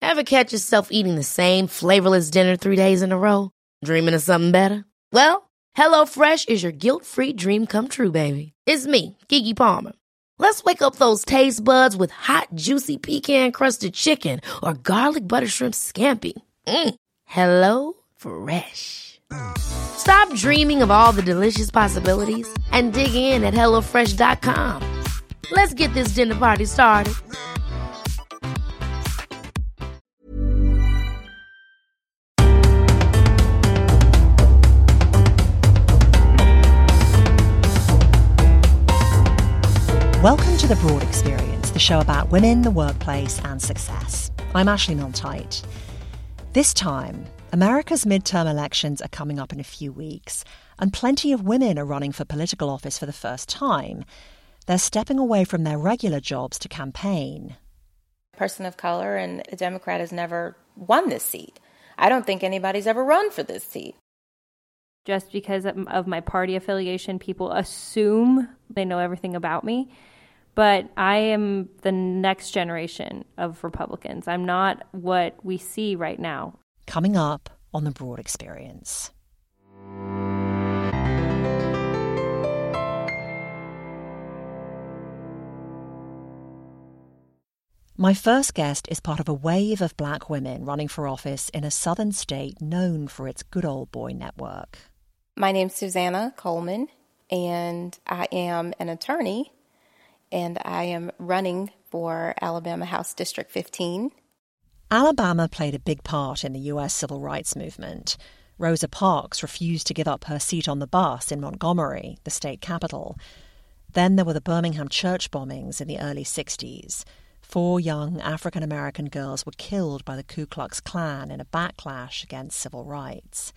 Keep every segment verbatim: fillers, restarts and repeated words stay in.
Ever catch yourself eating the same flavorless dinner three days in a row? Dreaming of something better? Well, HelloFresh is your guilt-free dream come true, baby. It's me, Keke Palmer. Let's wake up those taste buds with hot, juicy pecan-crusted chicken or garlic butter shrimp scampi. Mm. Hello Fresh. Stop dreaming of all the delicious possibilities and dig in at hello fresh dot com. Let's get this dinner party started. Welcome to The Broad Experience, the show about women, the workplace and success. I'm Ashley Milne-Tyte. This time, America's midterm elections are coming up in a few weeks, and plenty of women are running for political office for the first time. They're stepping away from their regular jobs to campaign. A person of color and a Democrat has never won this seat. I don't think anybody's ever run for this seat. Just because of my party affiliation, people assume they know everything about me. But I am the next generation of Republicans. I'm not what we see right now. Coming up on The Broad Experience. My first guest is part of a wave of black women running for office in a southern state known for its good old boy network. My name's Susanna Coleman, and I am an attorney, and I am running for Alabama House District fifteen. Alabama played a big part in the U S civil rights movement. Rosa Parks refused to give up her seat on the bus in Montgomery, the state capital. Then there were the Birmingham church bombings in the early sixties. Four young African-American girls were killed by the Ku Klux Klan in a backlash against civil rights.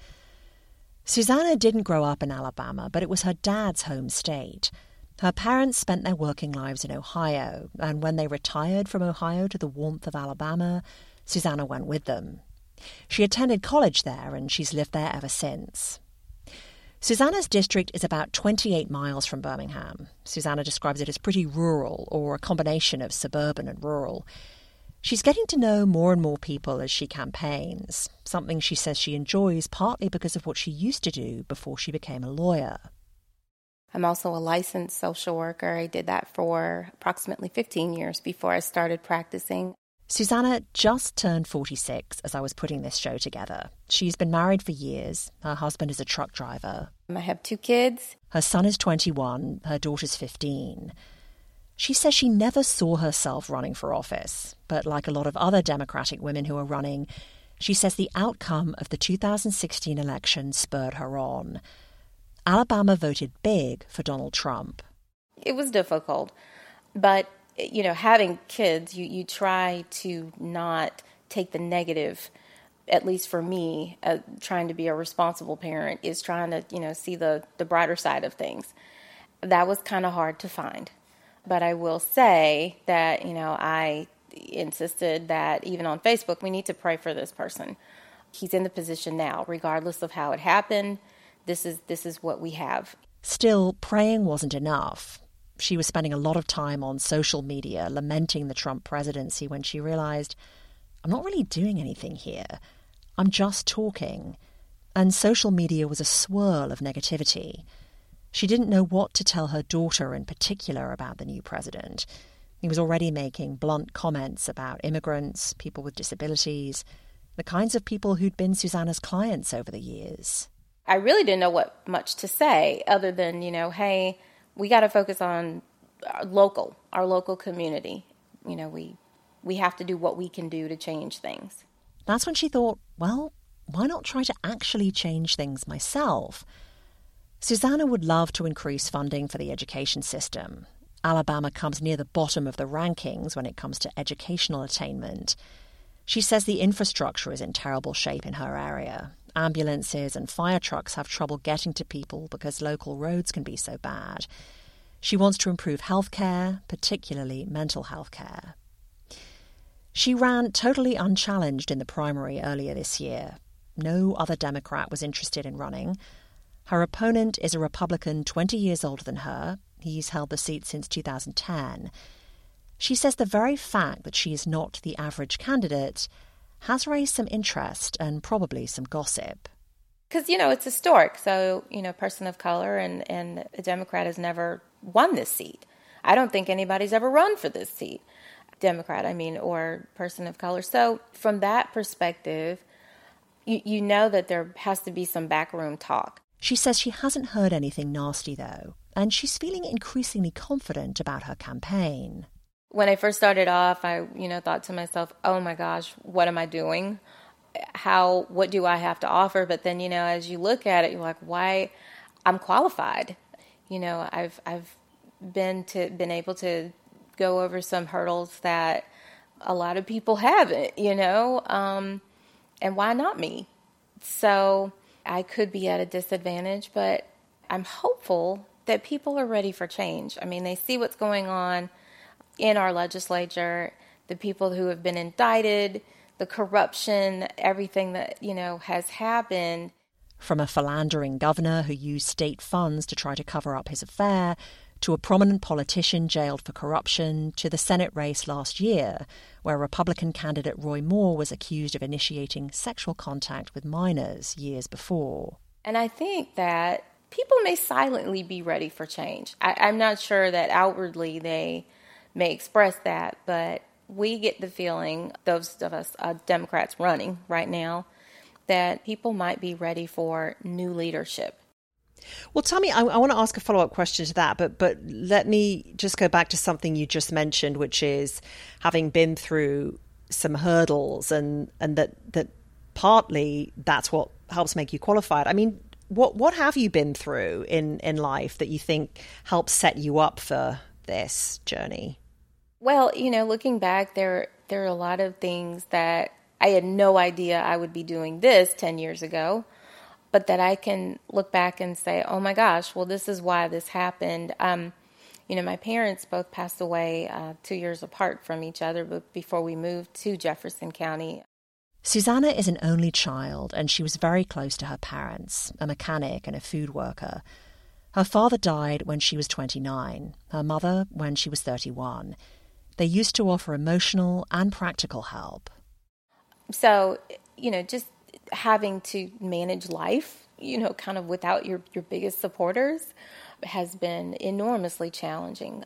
Susanna didn't grow up in Alabama, but it was her dad's home state. Her parents spent their working lives in Ohio, and when they retired from Ohio to the warmth of Alabama, Susanna went with them. She attended college there, and she's lived there ever since. Susanna's district is about twenty-eight miles from Birmingham. Susanna describes it as pretty rural, or a combination of suburban and rural. She's getting to know more and more people as she campaigns, something she says she enjoys partly because of what she used to do before she became a lawyer. I'm also a licensed social worker. I did that for approximately fifteen years before I started practicing. Susanna just turned forty-six as I was putting this show together. She's been married for years. Her husband is a truck driver. I have two kids. Her son is twenty-one. Her daughter's fifteen. She says she never saw herself running for office, but like a lot of other Democratic women who are running, she says the outcome of the two thousand sixteen election spurred her on. Alabama voted big for Donald Trump. It was difficult, but, you know, having kids, you, you try to not take the negative, at least for me, uh, trying to be a responsible parent, is trying to, you know, see the, the brighter side of things. That was kind of hard to find. But I will say that, you know, I insisted that even on Facebook, we need to pray for this person. He's in the position now, regardless of how it happened. This is this is what we have. Still, praying wasn't enough. She was spending a lot of time on social media lamenting the Trump presidency when she realized, I'm not really doing anything here. I'm just talking. And social media was a swirl of negativity. She didn't know what to tell her daughter in particular about the new president. He was already making blunt comments about immigrants, people with disabilities, the kinds of people who'd been Susanna's clients over the years. I really didn't know what much to say other than, you know, hey, we got to focus on our local, our local community. You know, we we have to do what we can do to change things. That's when she thought, well, why not try to actually change things myself? Susanna would love to increase funding for the education system. Alabama comes near the bottom of the rankings when it comes to educational attainment. She says the infrastructure is in terrible shape in her area. Ambulances and fire trucks have trouble getting to people because local roads can be so bad. She wants to improve healthcare, particularly mental health care. She ran totally unchallenged in the primary earlier this year. No other Democrat was interested in running. Her opponent is a Republican twenty years older than her. He's held the seat since two thousand ten. She says the very fact that she is not the average candidate has raised some interest and probably some gossip. Because, you know, it's historic. So, you know, person of color and, and a Democrat has never won this seat. I don't think anybody's ever run for this seat. Democrat, I mean, or person of color. So from that perspective, you, you know that there has to be some backroom talk. She says she hasn't heard anything nasty, though, and she's feeling increasingly confident about her campaign. When I first started off, I, you know, thought to myself, oh my gosh, what am I doing? How, what do I have to offer? But then, you know, as you look at it, you're like, why? I'm qualified. You know, I've, I've been to, been able to go over some hurdles that a lot of people haven't, you know, um, and why not me? So I could be at a disadvantage, but I'm hopeful that people are ready for change. I mean, they see what's going on in our legislature, the people who have been indicted, the corruption, everything that, you know, has happened. From a philandering governor who used state funds to try to cover up his affair, to a prominent politician jailed for corruption, to the Senate race last year, where Republican candidate Roy Moore was accused of initiating sexual contact with minors years before. And I think that people may silently be ready for change. I, I'm not sure that outwardly they may express that, but we get the feeling, those of us uh, Democrats running right now, that people might be ready for new leadership. Well, Tammy, I, I want to ask a follow-up question to that, but but let me just go back to something you just mentioned, which is having been through some hurdles and, and that, that partly that's what helps make you qualified. I mean, what what have you been through in, in life that you think helps set you up for this journey? Well, you know, looking back, there there are a lot of things that I had no idea I would be doing this ten years ago, but that I can look back and say, oh my gosh, well, this is why this happened. Um, you know, my parents both passed away uh, two years apart from each other but before we moved to Jefferson County. Susanna is an only child, and she was very close to her parents, a mechanic and a food worker. Her father died when she was twenty-nine, her mother when she was thirty-one. They used to offer emotional and practical help. So, you know, just having to manage life, you know, kind of without your, your biggest supporters has been enormously challenging.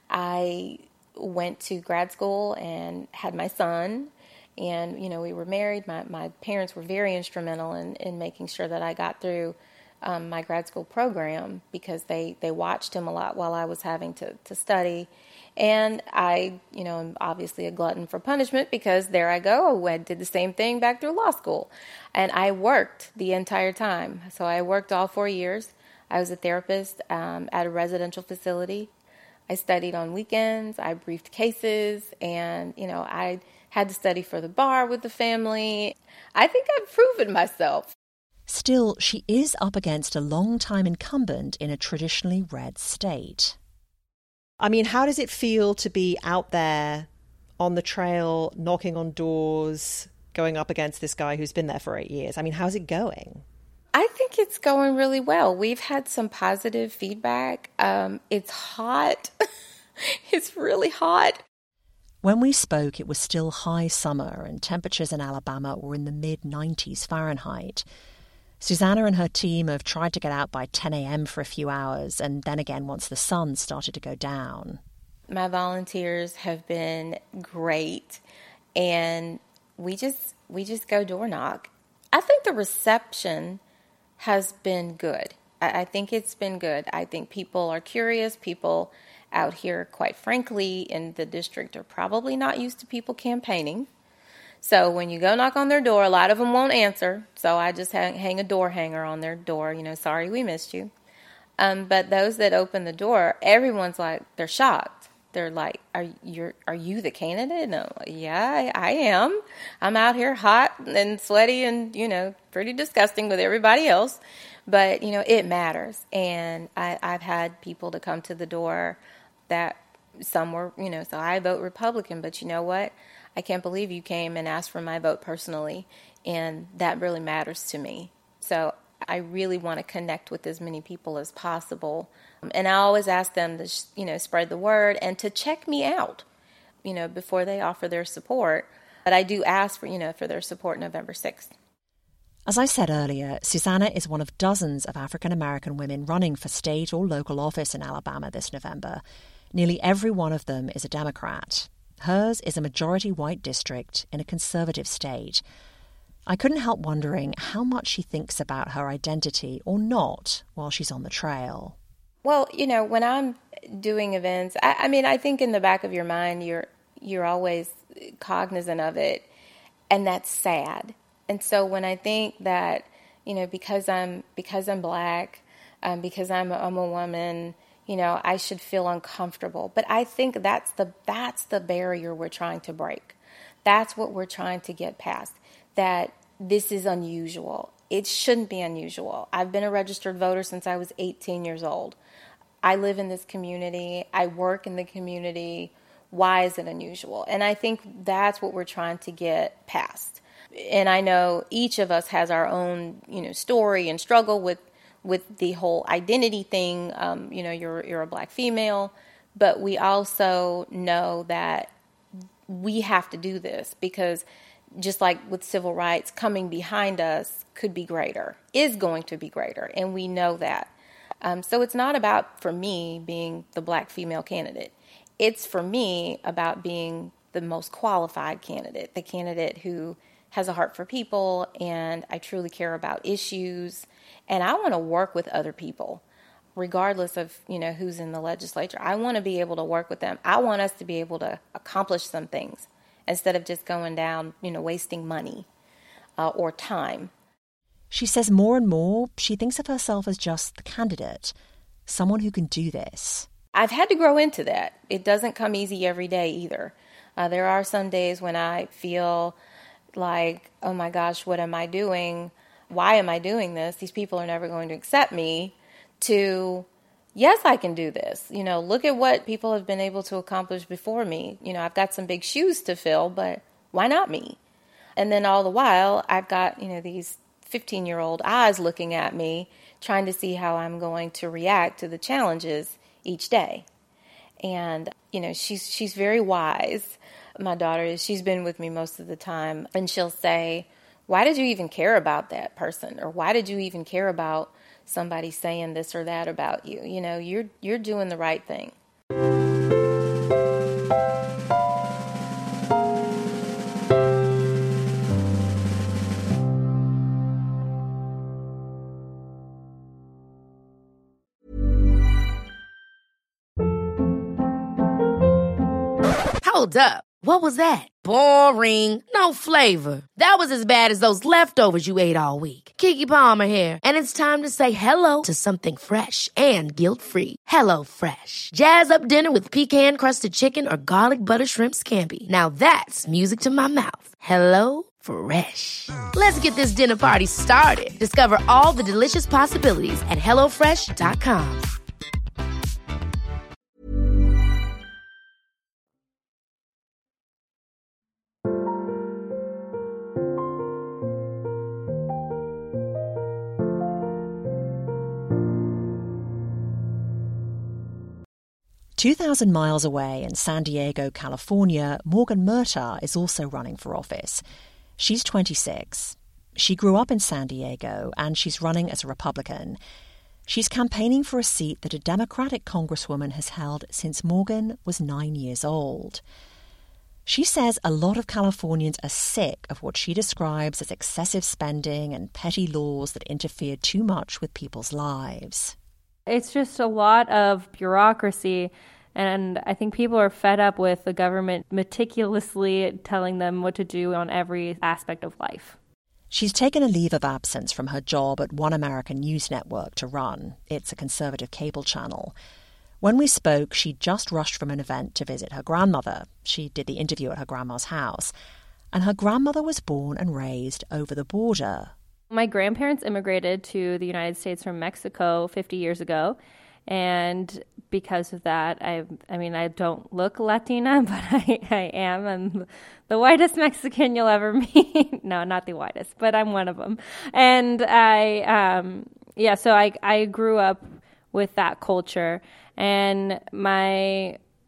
I went to grad school and had my son, and, you know, we were married. My, my parents were very instrumental in, in making sure that I got through um, my grad school program because they, they watched him a lot while I was having to, to study. And I, you know, am obviously a glutton for punishment because there I go. I did the same thing back through law school. And I worked the entire time. So I worked all four years. I was a therapist um, at a residential facility. I studied on weekends. I briefed cases. And, you know, I had to study for the bar with the family. I think I've proven myself. Still, she is up against a long-time incumbent in a traditionally red state. I mean, how does it feel to be out there on the trail, knocking on doors, going up against this guy who's been there for eight years? I mean, how's it going? I think it's going really well. We've had some positive feedback. Um, it's hot. It's really hot. When we spoke, it was still high summer and temperatures in Alabama were in the mid nineties Fahrenheit. Susanna and her team have tried to get out by ten a.m. for a few hours, and then again once the sun started to go down. My volunteers have been great, and we just we just go door knock. I think the reception has been good. I, I think it's been good. I think people are curious. People out here, quite frankly, in the district are probably not used to people campaigning. So when you go knock on their door, a lot of them won't answer. So I just hang, hang a door hanger on their door, you know, sorry we missed you. Um, but those that open the door, everyone's like, they're shocked. They're like, are you are you the candidate? And I'm like, yeah, I, I am. I'm out here hot and sweaty and, you know, pretty disgusting with everybody else. But, you know, it matters. And I, I've had people to come to the door that some were, you know, so I vote Republican, but you know what? I can't believe you came and asked for my vote personally, and that really matters to me. So I really want to connect with as many people as possible. And I always ask them to, you know, spread the word and to check me out, you know, before they offer their support. But I do ask for, you know, for their support November sixth. As I said earlier, Susanna is one of dozens of African-American women running for state or local office in Alabama this November. Nearly every one of them is a Democrat. Hers is a majority white district in a conservative state. I couldn't help wondering how much she thinks about her identity or not while she's on the trail. Well, you know, when I'm doing events, I, I mean, I think in the back of your mind, you're you're always cognizant of it, and that's sad. And so when I think that, you know, because I'm because I'm black, um, because I'm a, I'm a woman, you know, I should feel uncomfortable. But I think that's the that's the barrier we're trying to break. That's what we're trying to get past. That this is unusual. It shouldn't be unusual. I've been a registered voter since I was eighteen years old. I live in this community. I work in the community. Why is it unusual? And I think that's what we're trying to get past. And I know each of us has our own, you know, story and struggle with, with the whole identity thing. Um, you know, you're you're a black female, but we also know that we have to do this because just like with civil rights, coming behind us could be greater, is going to be greater, and we know that. Um, so it's not about, for me, being the black female candidate. It's for me about being the most qualified candidate, the candidate who has a heart for people, and I truly care about issues, and I want to work with other people, regardless of, you know, who's in the legislature. I want to be able to work with them. I want us to be able to accomplish some things instead of just going down, you know, wasting money uh, or time. She says more and more she thinks of herself as just the candidate, someone who can do this. I've had to grow into that. It doesn't come easy every day either. Uh, there are some days when I feel like, oh my gosh, what am I doing? Why am I doing this? These people are never going to accept me. To, yes, I can do this. You know, look at what people have been able to accomplish before me. You know, I've got some big shoes to fill, but why not me? And then all the while, I've got, you know, these fifteen-year-old eyes looking at me, trying to see how I'm going to react to the challenges each day. And, you know, she's she's very wise. My daughter is, she's been with me most of the time, and she'll say, why did you even care about that person? Or why did you even care about somebody saying this or that about you? You know, you're you're doing the right thing. Hold up. What was that? Boring. No flavor. That was as bad as those leftovers you ate all week. Keke Palmer here, and it's time to say hello to something fresh and guilt-free. Hello Fresh. Jazz up dinner with pecan-crusted chicken or garlic butter shrimp scampi. Now that's music to my mouth. Hello Fresh. Let's get this dinner party started. Discover all the delicious possibilities at hello fresh dot com. two thousand miles away in San Diego, California, Morgan Murtaugh is also running for office. She's twenty-six. She grew up in San Diego, and she's running as a Republican. She's campaigning for a seat that a Democratic congresswoman has held since Morgan was nine years old. She says a lot of Californians are sick of what she describes as excessive spending and petty laws that interfere too much with people's lives. It's just a lot of bureaucracy, and I think people are fed up with the government meticulously telling them what to do on every aspect of life. She's taken a leave of absence from her job at One American News Network to run. It's a conservative cable channel. When we spoke, she'd just rushed from an event to visit her grandmother. She did the interview at her grandma's house. And her grandmother was born and raised over the border. My grandparents immigrated to the United States from Mexico fifty years ago, and because of that, I I mean, I don't look Latina, but I, I am. I'm the whitest Mexican you'll ever meet. No, not the whitest, but I'm one of them. And I, um, yeah, so I, I grew up with that culture, and my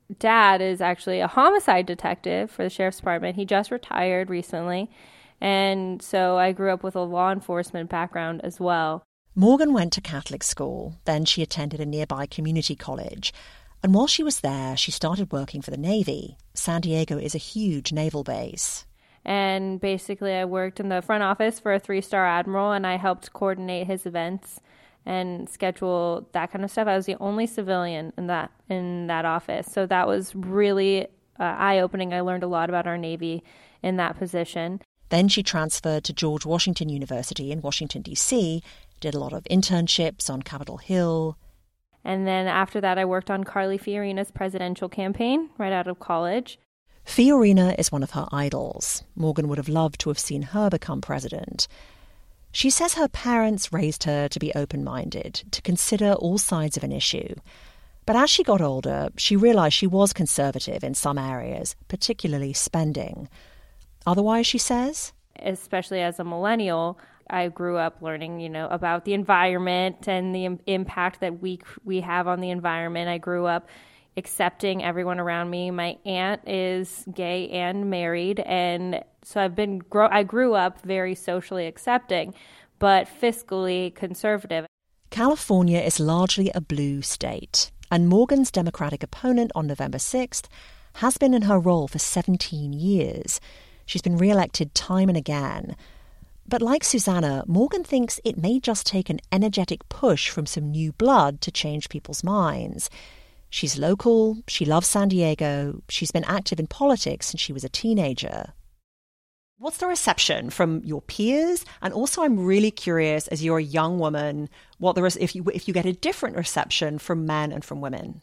dad is actually a homicide detective for the sheriff's department. He just retired recently. And so I grew up with a law enforcement background as well. Morgan went to Catholic school. Then she attended a nearby community college. And while she was there, she started working for the Navy. San Diego is a huge naval base. And basically I worked in the front office for a three-star admiral, and I helped coordinate his events and schedule that kind of stuff. I was the only civilian in that in that office. So that was really uh, eye-opening. I learned a lot about our Navy in that position. Then she transferred to George Washington University in Washington, D C, did a lot of internships on Capitol Hill. And then after that, I worked on Carly Fiorina's presidential campaign right out of college. Fiorina is one of her idols. Morgan would have loved to have seen her become president. She says her parents raised her to be open-minded, to consider all sides of an issue. But as she got older, she realized she was conservative in some areas, particularly spending. Otherwise, she says, especially as a millennial, I grew up learning, you know, about the environment and the im- impact that we we have on the environment. I grew up accepting everyone around me. My aunt is gay and married, and so I've been grow- I grew up very socially accepting, but fiscally conservative. California is largely a blue state, and Morgan's Democratic opponent on November sixth has been in her role for seventeen years. She's been re-elected time and again. But like Susanna, Morgan thinks it may just take an energetic push from some new blood to change people's minds. She's local, she loves San Diego, she's been active in politics since she was a teenager. What's the reception from your peers? And also I'm really curious, as you're a young woman, what the res- if you if you get a different reception from men and from women.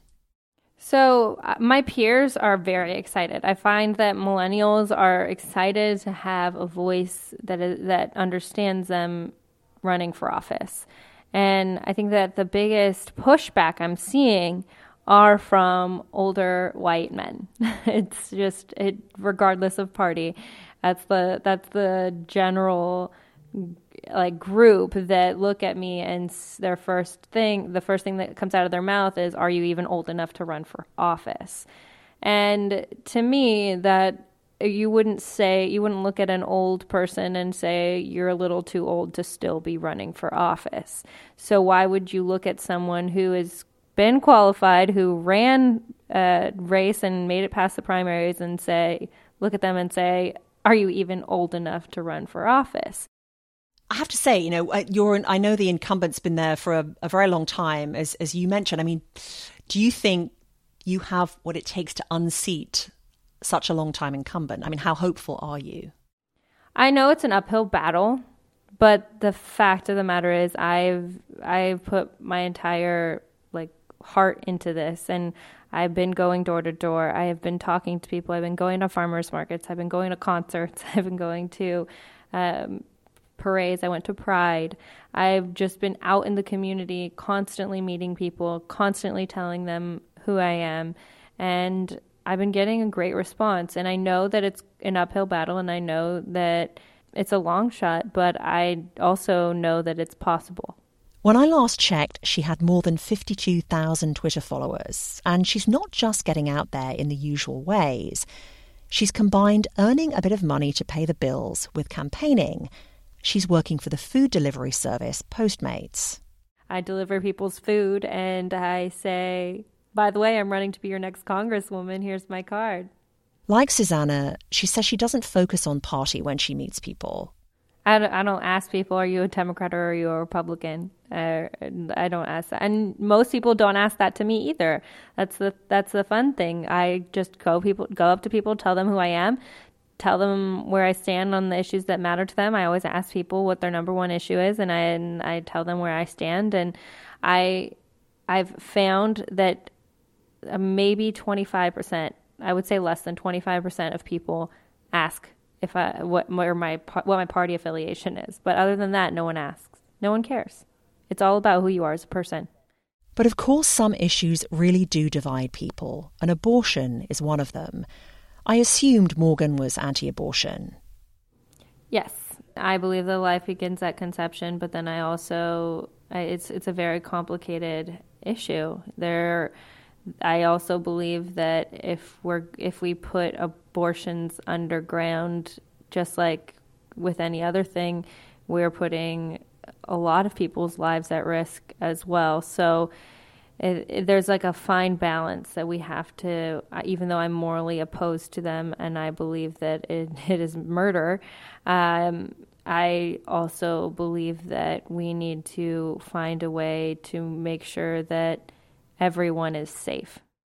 So uh, my peers are very excited. I find that millennials are excited to have a voice that is, that understands them running for office. And I think that the biggest pushback I'm seeing are from older white men. It's just, it, regardless of party, that's the that's the general like group that look at me, and their first thing, the first thing that comes out of their mouth is, "Are you even old enough to run for office?" And to me, that you wouldn't say, you wouldn't look at an old person and say, "You're a little too old to still be running for office." So why would you look at someone who has been qualified, who ran a race and made it past the primaries, and say, look at them and say, "Are you even old enough to run for office?" I have to say, you know, you're. I know the incumbent's been there for a, a very long time, as as you mentioned. I mean, do you think you have what it takes to unseat such a long time incumbent? I mean, how hopeful are you? I know it's an uphill battle, but the fact of the matter is, I've I've put my entire like heart into this, and I've been going door to door. I have been talking to people. I've been going to farmers markets. I've been going to concerts. I've been going to um, parades. I went to Pride. I've just been out in the community, constantly meeting people, constantly telling them who I am. And I've been getting a great response. And I know that it's an uphill battle, and I know that it's a long shot, but I also know that it's possible. When I last checked, she had more than fifty-two thousand Twitter followers, and she's not just getting out there in the usual ways. She's combined earning a bit of money to pay the bills with campaigning. She's working for the food delivery service Postmates. I deliver people's food, and I say, "By the way, I'm running to be your next congresswoman. Here's my card." Like Susanna, she says she doesn't focus on party when she meets people. I don't, I don't ask people, "Are you a Democrat or are you a Republican?" Uh, I don't ask that. And most people don't ask that to me either. That's the that's the fun thing. I just go people go up to people, tell them who I am, tell them where I stand on the issues that matter to them. I always ask people what their number one issue is, and I and I tell them where I stand. And I I've found that maybe twenty-five percent, I would say less than twenty-five percent of people ask if I what or my what my party affiliation is. But other than that, no one asks. No one cares. It's all about who you are as a person. But of course, some issues really do divide people, and abortion is one of them. I assumed Morgan was anti-abortion. Yes, I believe that life begins at conception, but then I also, I, it's it's a very complicated issue. There, I also believe that if we're if we put abortions underground, just like with any other thing, we're putting a lot of people's lives at risk as well. So it, it, there's like a fine balance that we have to, even though I'm morally opposed to them and I believe that it, it is murder, um, I also believe that we need to find a way to make sure that everyone is safe.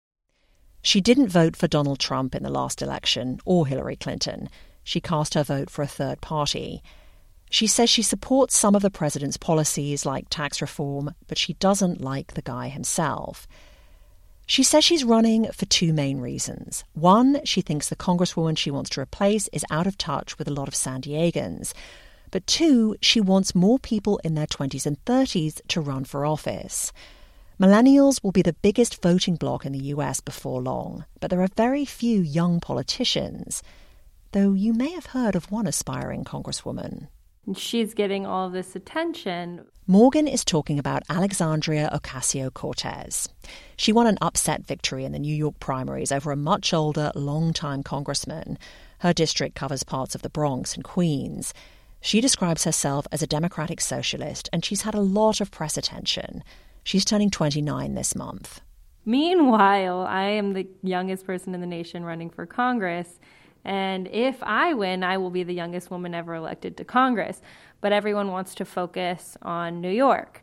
She didn't vote for Donald Trump in the last election or Hillary Clinton. She cast her vote for a third party. She says she supports some of the president's policies like tax reform, but she doesn't like the guy himself. She says she's running for two main reasons. One, she thinks the congresswoman she wants to replace is out of touch with a lot of San Diegans. But two, she wants more people in their twenties and thirties to run for office. Millennials will be the biggest voting bloc in the U S before long, but there are very few young politicians, though you may have heard of one aspiring congresswoman. She's getting all this attention. Morgan is talking about Alexandria Ocasio-Cortez. She won an upset victory in the New York primaries over a much older, long-time congressman. Her district covers parts of the Bronx and Queens. She describes herself as a democratic socialist, and she's had a lot of press attention. She's turning twenty-nine this month. Meanwhile, I am the youngest person in the nation running for Congress. And if I win, I will be the youngest woman ever elected to Congress. But everyone wants to focus on New York.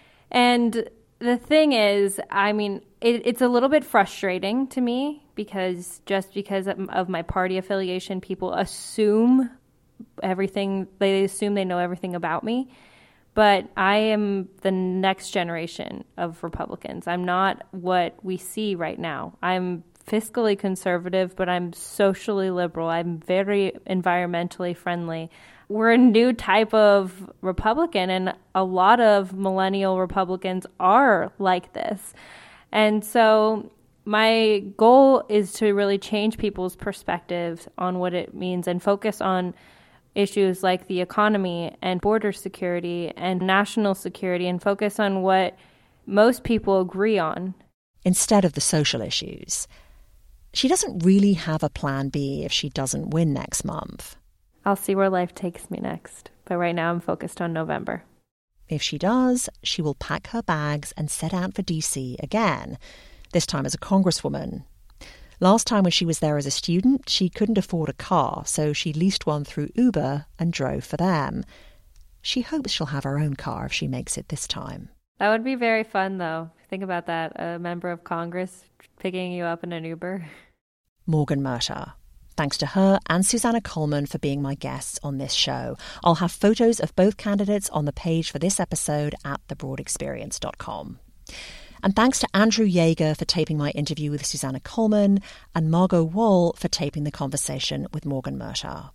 And the thing is, I mean, it, it's a little bit frustrating to me because just because of my party affiliation, people assume everything, they assume they know everything about me. But I am the next generation of Republicans. I'm not what we see right now. I'm fiscally conservative, but I'm socially liberal. I'm very environmentally friendly. We're a new type of Republican, and a lot of millennial Republicans are like this. And so my goal is to really change people's perspectives on what it means and focus on issues like the economy and border security and national security and focus on what most people agree on. Instead of the social issues. She doesn't really have a plan B if she doesn't win next month. I'll see where life takes me next, but right now I'm focused on November. If she does, she will pack her bags and set out for D C again, this time as a congresswoman. Last time when she was there as a student, she couldn't afford a car, so she leased one through Uber and drove for them. She hopes she'll have her own car if she makes it this time. That would be very fun, though. Think about that, a member of Congress picking you up in an Uber. Morgan Murtagh. Thanks to her and Susanna Coleman for being my guests on this show. I'll have photos of both candidates on the page for this episode at the broad experience dot com. And thanks to Andrew Yeager for taping my interview with Susanna Coleman and Margot Wall for taping the conversation with Morgan Murtagh.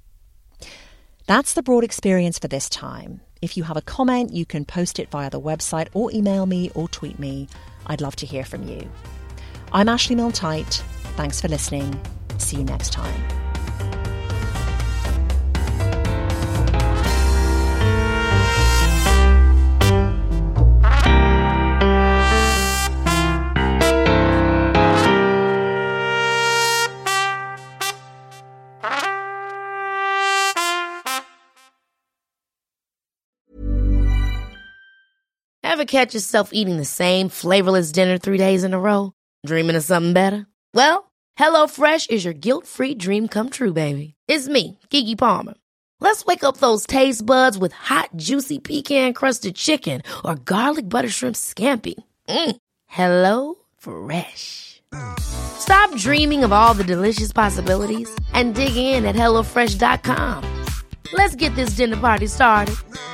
That's the Broad Experience for this time. If you have a comment, you can post it via the website or email me or tweet me. I'd love to hear from you. I'm Ashley Milne-Tyte. Thanks for listening. See you next time. Ever catch yourself eating the same flavorless dinner three days in a row? Dreaming of something better? Well, HelloFresh is your guilt-free dream come true, baby. It's me, Keke Palmer. Let's wake up those taste buds with hot, juicy pecan-crusted chicken or garlic butter shrimp scampi. Mm. Hello Fresh. Stop dreaming of all the delicious possibilities and dig in at hello fresh dot com. Let's get this dinner party started.